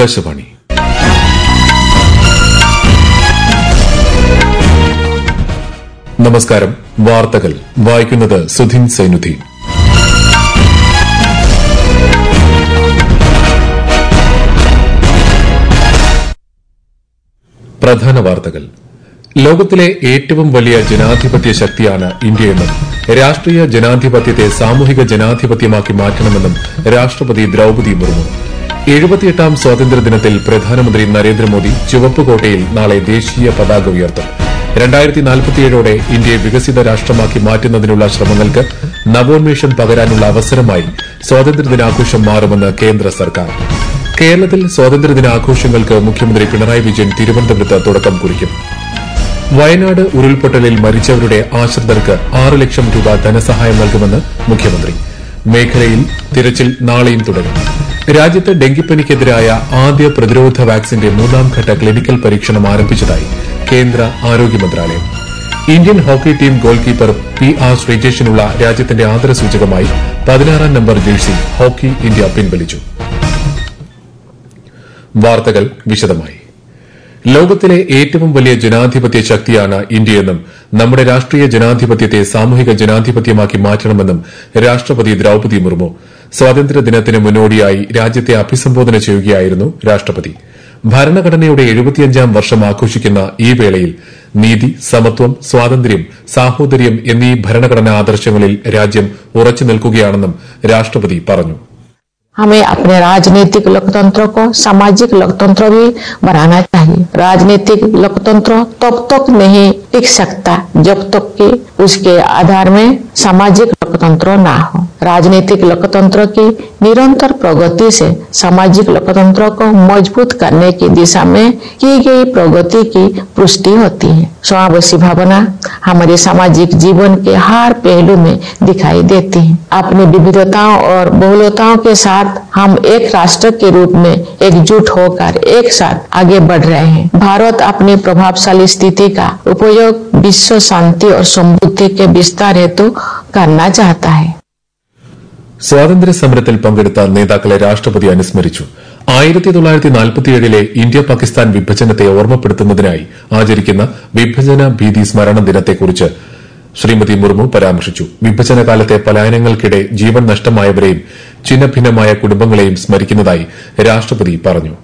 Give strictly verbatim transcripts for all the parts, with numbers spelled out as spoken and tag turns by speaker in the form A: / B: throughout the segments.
A: ആകാശവാണി. നമസ്കാരം. വാർത്തകൾ വായിക്കുന്നത് സുധിൻ സൈനുദ്ദീൻ. പ്രധാന വാർത്തകൾ. ലോകത്തിലെ ഏറ്റവും വലിയ ജനാധിപത്യ ശക്തിയാണ് ഇന്ത്യയെന്നും രാഷ്ട്രീയ ജനാധിപത്യത്തെ സാമൂഹിക ജനാധിപത്യമാക്കി മാറ്റണമെന്നും രാഷ്ട്രപതി ദ്രൌപദി മുർമു. എഴുപത്തിയെട്ടാം സ്വാതന്ത്ര്യദിനത്തിൽ പ്രധാനമന്ത്രി നരേന്ദ്രമോദി ചുവപ്പുകോട്ടയിൽ നാളെ ദേശീയ പതാക ഉയർത്തും. രണ്ടായിരത്തി നാൽപ്പത്തിയേഴോടെ ഇന്ത്യയെ വികസിത രാഷ്ട്രമാക്കി മാറ്റുന്നതിനുള്ള ശ്രമങ്ങൾക്ക് നവോന്മേഷം പകരാനുള്ള അവസരമായി സ്വാതന്ത്ര്യദിനാഘോഷം മാറുമെന്ന് കേന്ദ്ര സർക്കാർ. കേരളത്തിൽ സ്വാതന്ത്ര്യദിനാഘോഷങ്ങൾക്ക് മുഖ്യമന്ത്രി പിണറായി വിജയൻ തിരുവനന്തപുരത്ത് തുടക്കം കുറിക്കും. വയനാട് ഉരുൾപൊട്ടലിൽ മരിച്ചവരുടെ ആശ്രിതർക്ക് ആറ് ലക്ഷം രൂപ ധനസഹായം നൽകുമെന്ന് മുഖ്യമന്ത്രി. മേഖലയിൽ തിരച്ചിൽ നാളെയും തുടരും. രാജ്യത്ത് ഡെങ്കിപ്പനിക്കെതിരായ ആദ്യ പ്രതിരോധ വാക്സിന്റെ മൂന്നാംഘട്ട ക്ലിനിക്കൽ പരീക്ഷണം ആരംഭിച്ചതായി കേന്ദ്ര ആരോഗ്യ മന്ത്രാലയം. Indian hockey team goalkeeper P R ശ്രീജേഷിനുള്ള രാജ്യത്തിന്റെ ആദരസൂചകമായി പതിനാറാം നമ്പർ ജേഴ്സി ഹോക്കി ഇന്ത്യ പിൻവലിച്ചു. വാർത്തകൾ വിശദമായി. ലോകത്തിലെ ഏറ്റവും വലിയ ജനാധിപത്യ ശക്തിയാണ് ഇന്ത്യയെന്നും നമ്മുടെ രാഷ്ട്രീയ ജനാധിപത്യത്തെ സാമൂഹിക ജനാധിപത്യമാക്കി മാറ്റണമെന്നും രാഷ്ട്രപതി ദ്രൌപദി മുർമു. സ്വാതന്ത്ര്യദിനത്തിന് മുന്നോടിയായി രാജ്യത്തെ അഭിസംബോധന ചെയ്യുകയായിരുന്നു രാഷ്ട്രപതി. ഭരണഘടനയുടെ എഴുപത്തിയഞ്ചാം വർഷം ആഘോഷിക്കുന്ന ഈ വേളയിൽ നീതി, സമത്വം, സ്വാതന്ത്ര്യം, സാഹോദര്യം എന്നീ ഭരണഘടനാ ആദർശങ്ങളിൽ രാജ്യം ഉറച്ചു നിൽക്കുകയാണെന്നും രാഷ്ട്രപതി പറഞ്ഞു.
B: हमें अपने राजनीतिक लोकतंत्र को सामाजिक लोकतंत्र भी बनाना चाहिए. राजनीतिक लोकतंत्र तब तक नहीं टिक सकता जब तक कि उसके आधार में सामाजिक लोकतंत्र ना हो. राजनीतिक लोकतंत्र की निरंतर प्रगति से सामाजिक लोकतंत्र को मजबूत करने की दिशा में की गई प्रगति की पुष्टि होती है. समावेशी भावना हमारे सामाजिक जीवन के हर पहलू में दिखाई देती है. अपनी विविधताओं और बहुलताओं के साथ हम एक राष्ट्र के रूप में एकजुट होकर एक साथ आगे बढ़ रहे हैं. भारत अपनी प्रभावशाली स्थिति का उपयोग विश्व शांति और समृद्धि के विस्तार हेतु करना चाहता है.
A: സ്വാതന്ത്ര്യ സമരത്തിൽ പങ്കെടുത്ത നേതാക്കളെ രാഷ്ട്രപതി അനുസ്മരിച്ചു. ആയിരത്തി തൊള്ളായിരത്തി നാൽപ്പത്തിയേഴിലെ ഇന്ത്യ പാകിസ്ഥാൻ വിഭജനത്തെ ഓർമ്മപ്പെടുത്തുന്നതിനായി ആചരിക്കുന്ന വിഭജന ഭീതി സ്മരണ ദിനത്തെക്കുറിച്ച് ശ്രീമതി മുർമു പരാമർശിച്ചു. വിഭജനകാലത്തെ പലായനങ്ങൾക്കിടെ ജീവൻ നഷ്ടമായവരെയും ഛിന്നഭിന്നമായ കുടുംബങ്ങളെയും സ്മരിക്കുന്നതായി രാഷ്ട്രപതി പറഞ്ഞു.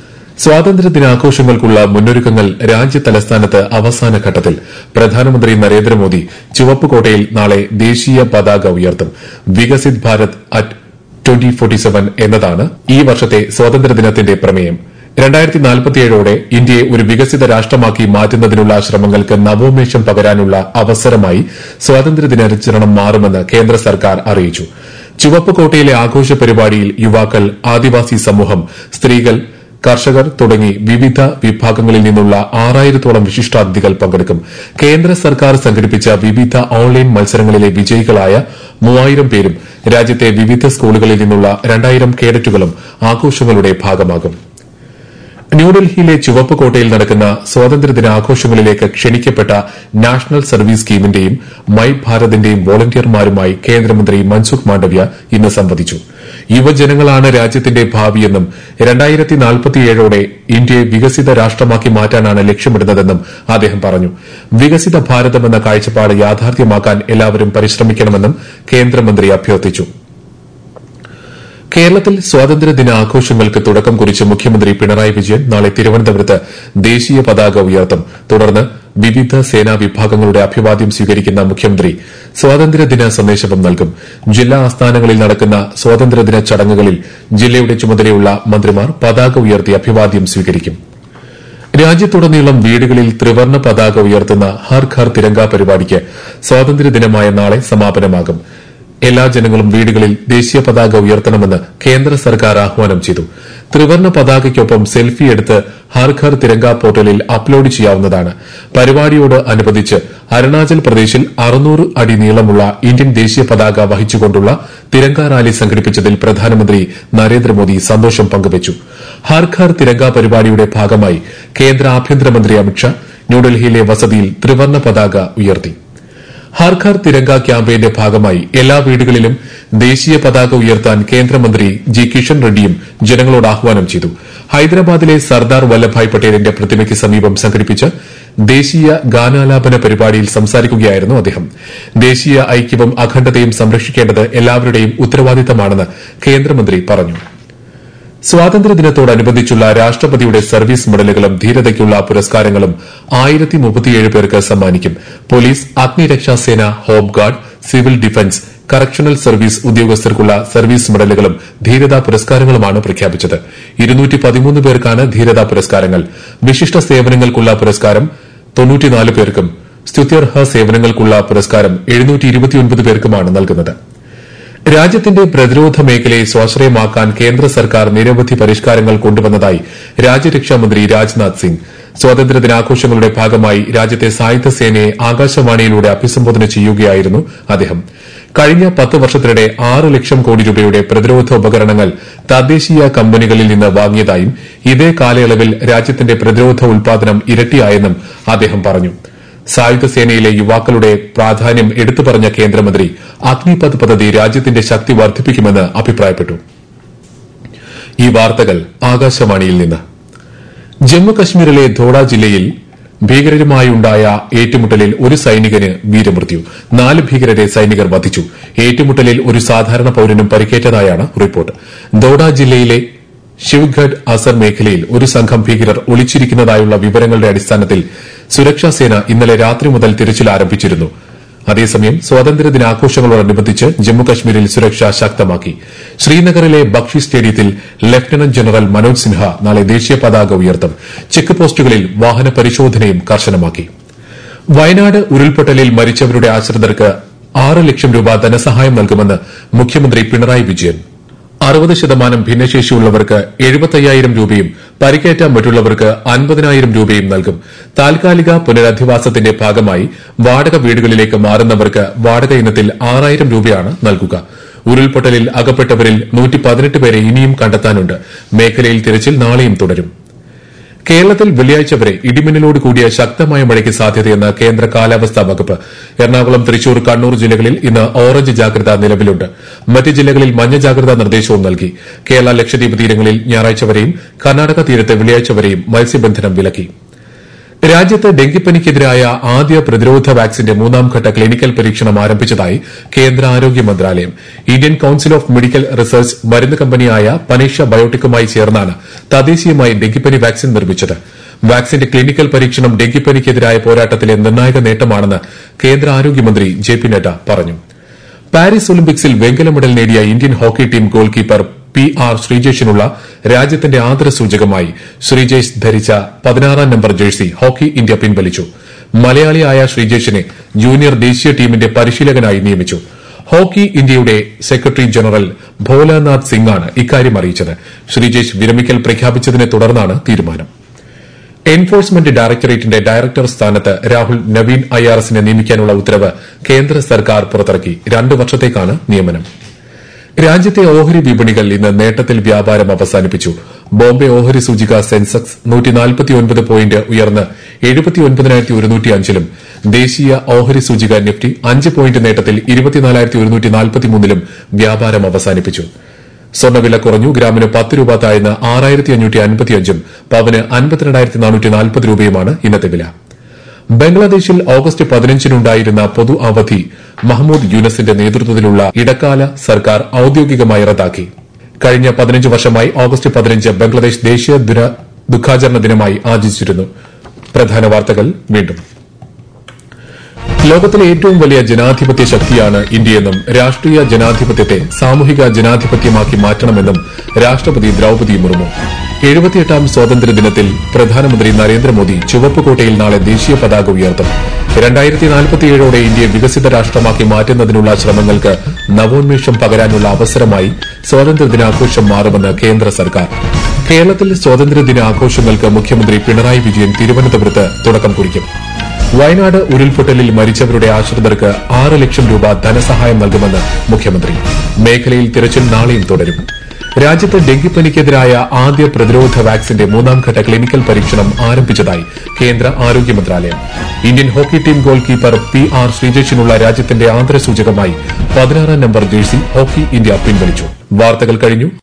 A: സ്വാതന്ത്ര്യദിനാഘോഷങ്ങൾക്കുള്ള മുന്നൊരുക്കങ്ങൾ രാജ്യ തലസ്ഥാനത്ത് അവസാന ഘട്ടത്തിൽ. പ്രധാനമന്ത്രി നരേന്ദ്രമോദി ചുവപ്പുകോട്ടയിൽ നാളെ ദേശീയ പതാക ഉയർത്തും. Viksit Bharat at twenty forty seven എന്നതാണ് ഈ വർഷത്തെ സ്വാതന്ത്ര്യദിനത്തിന്റെ പ്രമേയം. രണ്ടായിരത്തി നാൽപ്പത്തിയേഴോടെ ഇന്ത്യയെ ഒരു വികസിത രാഷ്ട്രമാക്കി മാറ്റുന്നതിനുള്ള ശ്രമങ്ങൾക്ക് നവോന്മേഷം പകരാനുള്ള അവസരമായി സ്വാതന്ത്ര്യദിനാചരണം മാറുമെന്ന് കേന്ദ്ര സർക്കാർ അറിയിച്ചു. ചുവപ്പുകോട്ടയിലെ ആഘോഷ പരിപാടിയിൽ യുവാക്കൾ, ആദിവാസി സമൂഹം, സ്ത്രീകൾ, കർഷകർ തുടങ്ങി വിവിധ വിഭാഗങ്ങളിൽ നിന്നുള്ള ആറായിരത്തോളം വിശിഷ്ടാതിഥികൾ പങ്കെടുക്കും. കേന്ദ്ര സർക്കാർ സംഘടിപ്പിച്ച വിവിധ ഓൺലൈൻ മത്സരങ്ങളിലെ വിജയികളായ മൂവായിരം പേരും രാജ്യത്തെ വിവിധ സ്കൂളുകളിൽ നിന്നുള്ള രണ്ടായിരം കേഡറ്റുകളും ആഘോഷങ്ങളുടെ ഭാഗമാകും. ന്യൂഡൽഹിയിലെ ചുവപ്പുകോട്ടയിൽ നടക്കുന്ന സ്വാതന്ത്ര്യദിനാഘോഷങ്ങളിലേക്ക് ക്ഷണിക്കപ്പെട്ട നാഷണൽ സർവീസ് സ്കീമിന്റെയും മൈ ഭാരതിന്റെയും വോളണ്ടിയർമാരുമായി കേന്ദ്രമന്ത്രി മൻസുഖ് മാണ്ഡവ്യ ഇന്ന് സംവദിച്ചു. യുവജനങ്ങളാണ് രാജ്യത്തിന്റെ ഭാവിയെന്നും രണ്ടായിരത്തി നാൽപ്പത്തിയേഴോടെ ഇന്ത്യയെ വികസിത രാഷ്ട്രമാക്കി മാറ്റാനാണ് ലക്ഷ്യമിടുന്നതെന്നും അദ്ദേഹം പറഞ്ഞു. വികസിത ഭാരതമെന്ന കാഴ്ചപ്പാട് യാഥാർത്ഥ്യമാക്കാൻ എല്ലാവരും പരിശ്രമിക്കണമെന്നും കേന്ദ്രമന്ത്രി അഭ്യർത്ഥിച്ചു. കേരളത്തിൽ സ്വാതന്ത്ര്യദിനാഘോഷങ്ങൾക്ക് തുടക്കം കുറിച്ച് മുഖ്യമന്ത്രി പിണറായി വിജയൻ നാളെ തിരുവനന്തപുരത്ത് ദേശീയ പതാക ഉയർത്തും. തുടർന്ന് വിവിധ സേനാ വിഭാഗങ്ങളുടെ അഭിവാദ്യം സ്വീകരിക്കുന്ന മുഖ്യമന്ത്രി സ്വാതന്ത്ര്യദിന സന്ദേശവും നൽകും. ജില്ലാ ആസ്ഥാനങ്ങളിൽ നടക്കുന്ന സ്വാതന്ത്ര്യദിന ചടങ്ങുകളിൽ ജില്ലയുടെ ചുമതലയുള്ള മന്ത്രിമാർ പതാക ഉയർത്തി അഭിവാദ്യം സ്വീകരിക്കും. രാജ്യത്തുടനീളം വീടുകളിൽ ത്രിവർണ്ണ പതാക ഉയർത്തുന്ന ഹർ ഘർ തിരങ്ക പരിപാടിക്ക് സ്വാതന്ത്ര്യദിനമായ നാളെ സമാപനമാകും. എല്ലാ ജനങ്ങളും വീടുകളിൽ ദേശീയ പതാക ഉയർത്തണമെന്ന് കേന്ദ്ര സർക്കാർ ആഹ്വാനം ചെയ്തു. ത്രിവർണ്ണ പതാകയ്ക്കൊപ്പം സെൽഫി എടുത്ത് ഹർ ഘർ തിരങ്ക പോർട്ടലിൽ അപ്ലോഡ് ചെയ്യാവുന്നതാണ്. പരിപാടിയോട് അനുബന്ധിച്ച് അരുണാചൽ പ്രദേശിൽ അറുന്നൂറ് അടി നീളമുള്ള ഇന്ത്യൻ ദേശീയ പതാക വഹിച്ചുകൊണ്ടുള്ള തിരങ്ക റാലി സംഘടിപ്പിച്ചതിൽ പ്രധാനമന്ത്രി നരേന്ദ്രമോദി സന്തോഷം പങ്കുവച്ചു. ഹർ ഘർ തിരങ്ക പരിപാടിയുടെ ഭാഗമായി കേന്ദ്ര ആഭ്യന്തരമന്ത്രി അമിത്ഷാ ന്യൂഡൽഹിയിലെ വസതിയിൽ ത്രിവർണ്ണ പതാക ഉയർത്തി. ഹർ ഘർ തിരങ്ക ക്യാമ്പയിന്റെ ഭാഗമായി എല്ലാ വീടുകളിലും ദേശീയ പതാക ഉയർത്താൻ കേന്ദ്രമന്ത്രി ജി കിഷൻ റെഡ്ഡിയും ജനങ്ങളോട് ആഹ്വാനം ചെയ്തു. ഹൈദരാബാദിലെ സർദാർ വല്ലഭായ് പട്ടേലിന്റെ പ്രതിമയ്ക്ക് സമീപം സംഘടിപ്പിച്ച ദേശീയ ഗാനാലാപന പരിപാടിയിൽ സംസാരിക്കുകയായിരുന്നു അദ്ദേഹം. ദേശീയ ഐക്യവും അഖണ്ഡതയും സംരക്ഷിക്കേണ്ടത് എല്ലാവരുടെയും ഉത്തരവാദിത്തമാണെന്ന് കേന്ദ്രമന്ത്രി പറഞ്ഞു. സ്വാതന്ത്ര്യദിനത്തോടനുബന്ധിച്ചുള്ള രാഷ്ട്രപതിയുടെ സർവീസ് മെഡലുകളും ധീരതയ്ക്കുള്ള പുരസ്കാരങ്ങളും ആയിരത്തി മുപ്പത്തിയേഴ് പേർക്ക് സമ്മാനിക്കും. പോലീസ്, അഗ്നിരക്ഷാസേന, home guard, civil defence, correctional service ഉദ്യോഗസ്ഥർക്കുള്ള സർവീസ് മെഡലുകളും ധീരതാ പുരസ്കാരങ്ങളുമാണ് പ്രഖ്യാപിച്ചത്. ഇരുന്നൂറ്റി പതിമൂന്ന് പേർക്കാണ് ധീരതാ പുരസ്കാരങ്ങൾ. വിശിഷ്ട സേവനങ്ങൾക്കുള്ള പുരസ്കാരം തൊണ്ണൂറ്റിനാല് പേർക്കും സ്തുത്യർഹ സേവനങ്ങൾക്കുള്ള പുരസ്കാരം എഴുന്നൂറ്റി ഇരുപത്തിയൊൻപത് പേർക്കുമാണ് നൽകുന്നത്. രാജ്യത്തിന്റെ പ്രതിരോധ മേഖലയെ സ്വാശ്രയമാക്കാൻ കേന്ദ്ര സർക്കാർ നിരവധി പരിഷ്കാരങ്ങൾ കൊണ്ടുവന്നതായി രാജ്യരക്ഷാമന്ത്രി രാജ്നാഥ് സിംഗ്. സ്വാതന്ത്ര്യദിനാഘോഷങ്ങളുടെ ഭാഗമായി രാജ്യത്തെ സായുധ സേനയെ ആകാശവാണിയിലൂടെ അഭിസംബോധന ചെയ്യുകയായിരുന്നു അദ്ദേഹം. കഴിഞ്ഞ പത്ത് വർഷത്തിനിടെ ആറ് ലക്ഷം കോടി രൂപയുടെ പ്രതിരോധ ഉപകരണങ്ങൾ തദ്ദേശീയ കമ്പനികളിൽ നിന്ന് വാങ്ങിയതായും ഇതേ കാലയളവിൽ രാജ്യത്തിന്റെ പ്രതിരോധ ഉൽപാദനം ഇരട്ടിയായെന്നും അദ്ദേഹം പറഞ്ഞു. സായുധ സേനയിലെ യുവാക്കളുടെ പ്രാധാന്യം എടുത്തു പറഞ്ഞ കേന്ദ്രമന്ത്രി അഗ്നിപഥ് പദ്ധതി രാജ്യത്തിന്റെ ശക്തി വർദ്ധിപ്പിക്കുമെന്ന് അഭിപ്രായപ്പെട്ടു. ഈ വാർത്തകൾ ആകാശവാണിയിൽ നിന്ന്. ജമ്മുകശ്മീരിലെ ധോഡ ജില്ലയിൽ ഭീകരരുമായുണ്ടായ ഏറ്റുമുട്ടലിൽ ഒരു സൈനികന് വീരമൃത്യു. നാല് ഭീകരരെ സൈനികർ വധിച്ചു. ഏറ്റുമുട്ടലിൽ ഒരു സാധാരണ പൌരനും പരിക്കേറ്റതായാണ് റിപ്പോർട്ട്. ധോഡ ജില്ലയിലെ ശിവ്ഗഡ് അസർ മേഖലയിൽ ഒരു സംഘം ഭീകരർ ഒളിച്ചിരിക്കുന്നതായുള്ള വിവരങ്ങളുടെ അടിസ്ഥാനത്തിൽ സുരക്ഷാസേന ഇന്നലെ രാത്രി മുതൽ തിരച്ചിൽ ആരംഭിച്ചിരുന്നു. അതേസമയം സ്വാതന്ത്ര്യദിനാഘോഷങ്ങളോടനുബന്ധിച്ച് ജമ്മുകശ്മീരിൽ സുരക്ഷ ശക്തമാക്കി. ശ്രീനഗറിലെ ബക്ഷി സ്റ്റേഡിയത്തിൽ ലഫ്റ്റനന്റ് ജനറൽ മനോജ് സിൻഹ നാളെ ദേശീയ പതാക ഉയർത്തും. ചെക്ക് പോസ്റ്റുകളിൽ വാഹന പരിശോധനയും കർശനമാക്കി. വയനാട് ഉരുൾപൊട്ടലിൽ മരിച്ചവരുടെ ആശ്രിതർക്ക് ആറ് ലക്ഷം രൂപ ധനസഹായം നൽകുമെന്ന് മുഖ്യമന്ത്രി പിണറായി വിജയൻ. അറുപത് ശതമാനം ഭിന്നശേഷിയുള്ളവർക്ക് എഴുപത്തയ്യായിരം രൂപയും പരിക്കേറ്റ മറ്റുള്ളവർക്ക് അൻപതിനായിരം രൂപയും നൽകും. താൽക്കാലിക പുനരധിവാസത്തിന്റെ ഭാഗമായി വാടക വീടുകളിലേക്ക് മാറുന്നവർക്ക് വാടക ഇനത്തിൽ ആറായിരം രൂപയാണ് നൽകുക. ഉരുൾപൊട്ടലിൽ അകപ്പെട്ടവരിൽ നൂറ്റി പതിനെട്ട് പേരെ ഇനിയും കണ്ടെത്താനുണ്ട്. മേഖലയിൽ തിരച്ചിൽ നാളെയും തുടരും. കേരളത്തിൽ വെള്ളിയാഴ്ച വരെ ഇടിമിന്നലോട് കൂടിയ ശക്തമായ മഴയ്ക്ക് സാധ്യതയെന്ന് കേന്ദ്ര കാലാവസ്ഥാ വകുപ്പ്. എറണാകുളം, തൃശൂർ, കണ്ണൂർ ജില്ലകളിൽ ഇന്ന് ഓറഞ്ച് ജാഗ്രത നിലവിലുണ്ട്. മറ്റ് ജില്ലകളിൽ മഞ്ഞ ജാഗ്രതാ നിർദ്ദേശവും നൽകി. കേരള, ലക്ഷദ്വീപ് തീരങ്ങളിൽ ഞായറാഴ്ച വരെയും കർണാടക തീരത്ത് വെള്ളിയാഴ്ച വരെയും മത്സ്യബന്ധനം വിലക്കി. രാജ്യത്ത് ഡെങ്കിപ്പനിക്കെതിരായ ആദ്യ പ്രതിരോധ വാക്സിന്റെ മൂന്നാംഘട്ട ക്ലിനിക്കൽ പരീക്ഷണം ആരംഭിച്ചതായി കേന്ദ്ര ആരോഗ്യ മന്ത്രാലയം. Indian council of medical research മരുന്ന് കമ്പനിയായ പനേഷ ബയോടെക്കുമായി ചേർന്നാണ് തദ്ദേശീയമായി ഡെങ്കിപ്പനി വാക്സിൻ നിർമ്മിച്ചത്. വാക്സിന്റെ ക്ലിനിക്കൽ പരീക്ഷണം ഡെങ്കിപ്പനിക്കെതിരായ പോരാട്ടത്തിലെ നിർണായക നേട്ടമാണെന്ന് കേന്ദ്ര ആരോഗ്യമന്ത്രി ജെ പി നഡ്ഡ പറഞ്ഞു. പാരീസ് ഒളിമ്പിക്സിൽ വെങ്കല മെഡൽ നേടിയ Indian hockey team goalkeeper P R ശ്രീജേഷിനുള്ള രാജ്യത്തിന്റെ ആദരസൂചകമായി ശ്രീജേഷ് ധരിച്ച പതിനാറാം നമ്പർ ജേഴ്സി ഹോക്കി ഇന്ത്യ പിൻവലിച്ചു. മലയാളിയായ ശ്രീജേഷിനെ ജൂനിയർ ദേശീയ ടീമിന്റെ പരിശീലകനായി നിയമിച്ചു. ഹോക്കി ഇന്ത്യയുടെ സെക്രട്ടറി ജനറൽ ഭോലാനാഥ് സിംഗാണ് ഇക്കാര്യം അറിയിച്ചത്. ശ്രീജേഷ് വിരമിക്കൽ പ്രഖ്യാപിച്ചതിനെ തുടർന്നാണ് തീരുമാനം. എൻഫോഴ്സ്മെന്റ് ഡയറക്ടറേറ്റിന്റെ ഡയറക്ടർ സ്ഥാനത്ത് രാഹുൽ നവീൻ ഐ ആർ എസിനെ നിയമിക്കാനുള്ള ഉത്തരവ് കേന്ദ്ര സർക്കാർ പുറത്തിറക്കി. രണ്ടു വർഷത്തേക്കാണ് നിയമനം. രാജ്യത്തെ ഓഹരി വിപണികൾ ഇന്ന് നേട്ടത്തിൽ വ്യാപാരം അവസാനിപ്പിച്ചു. ബോംബെ ഓഹരി സൂചിക സെൻസെക്സ് നൂറ്റിനാൽപ്പത്തിയൊൻപത് പോയിന്റ് ഉയർന്ന് എഴുപത്തിയൊൻപതിനായിരത്തി ഒരുന്നൂറ്റി അഞ്ചിലും ദേശീയ ഓഹരി സൂചിക നിഫ്റ്റി അഞ്ച് പോയിന്റ് നേട്ടത്തിൽ ഇരുപത്തിനാലായിരത്തി ഒരുന്നൂറ്റി നാൽപ്പത്തിമൂന്നിലും വ്യാപാരം അവസാനിപ്പിച്ചു. സ്വർണ്ണവില കുറഞ്ഞു. ഗ്രാമിന് പത്ത് രൂപ താഴ്ന്ന് ആറായിരത്തി അഞ്ഞൂറ്റി അൻപത്തിയഞ്ചും പവന് അൻപത്തിരണ്ടായിരത്തി നാനൂറ്റി നാൽപ്പത് രൂപയുമാണ് ഇന്നത്തെ വില. ബംഗ്ലാദേശിൽ ഓഗസ്റ്റ് പതിനഞ്ചിനുണ്ടായിരുന്ന പൊതു അവധി മഹ്മൂദ് യൂനസിന്റെ നേതൃത്വത്തിലുള്ള ഇടക്കാല സർക്കാർ ഔദ്യോഗികമായി റദ്ദാക്കി. കഴിഞ്ഞ പതിനഞ്ച് വർഷമായി ഓഗസ്റ്റ് പതിനഞ്ച് ബംഗ്ലാദേശ് ദേശീയ ദുഃഖാചരണ ദിനമായി ആചരിച്ചിരുന്നു. പ്രധാന വാർത്തകൾ വീണ്ടും. ലോകത്തിലെ ഏറ്റവും വലിയ ജനാധിപത്യ ശക്തിയാണ് ഇന്ത്യയെന്നും രാഷ്ട്രീയ ജനാധിപത്യത്തെ സാമൂഹിക ജനാധിപത്യമാക്കി മാറ്റണമെന്നും രാഷ്ട്രപതി ദ്രൌപദി മുർമു. എഴുപത്തിയെട്ടാം സ്വാതന്ത്ര്യദിനത്തിൽ പ്രധാനമന്ത്രി നരേന്ദ്രമോദി ചുവപ്പുകോട്ടയിൽ നാളെ ദേശീയ പതാക ഉയർത്തും. രണ്ടായിരത്തി നാൽപ്പത്തിയേഴോടെ ഇന്ത്യയെ വികസിത രാഷ്ട്രമാക്കി മാറ്റുന്നതിനുള്ള ശ്രമങ്ങൾക്ക് നവോന്മേഷം പകരാനുള്ള അവസരമായി സ്വാതന്ത്ര്യദിനാഘോഷം മാറുമെന്ന് കേന്ദ്ര സർക്കാർ. കേരളത്തിൽ സ്വാതന്ത്ര്യദിനാഘോഷങ്ങൾക്ക് മുഖ്യമന്ത്രി പിണറായി വിജയൻ തിരുവനന്തപുരത്ത് തുടക്കം കുറിക്കും. വയനാട് ഉരുൾപൊട്ടലിൽ മരിച്ചവരുടെ ആശ്രിതർക്ക് ആറ് ലക്ഷം രൂപ ധനസഹായം നൽകുമെന്ന് മുഖ്യമന്ത്രി. മേഖലയിൽ തിരച്ചിൽ നാളെയും തുടരും. രാജ്യത്ത് ഡെങ്കിപ്പനിക്കെതിരായ ആദ്യ പ്രതിരോധ വാക്സിന്റെ മൂന്നാം ഘട്ട ക്ലിനിക്കൽ പരീക്ഷണം ആരംഭിച്ചതായി കേന്ദ്ര ആരോഗ്യ മന്ത്രാലയം. Indian hockey team goalkeeper P R ശ്രീജേഷിനുള്ള രാജ്യത്തിന്റെ ആദരസൂചകമായി പതിനാറാം നമ്പർ ജേഴ്സി ഹോക്കി ഇന്ത്യ പിൻവലിച്ചു. വാർത്തകൾ കഴിഞ്ഞു.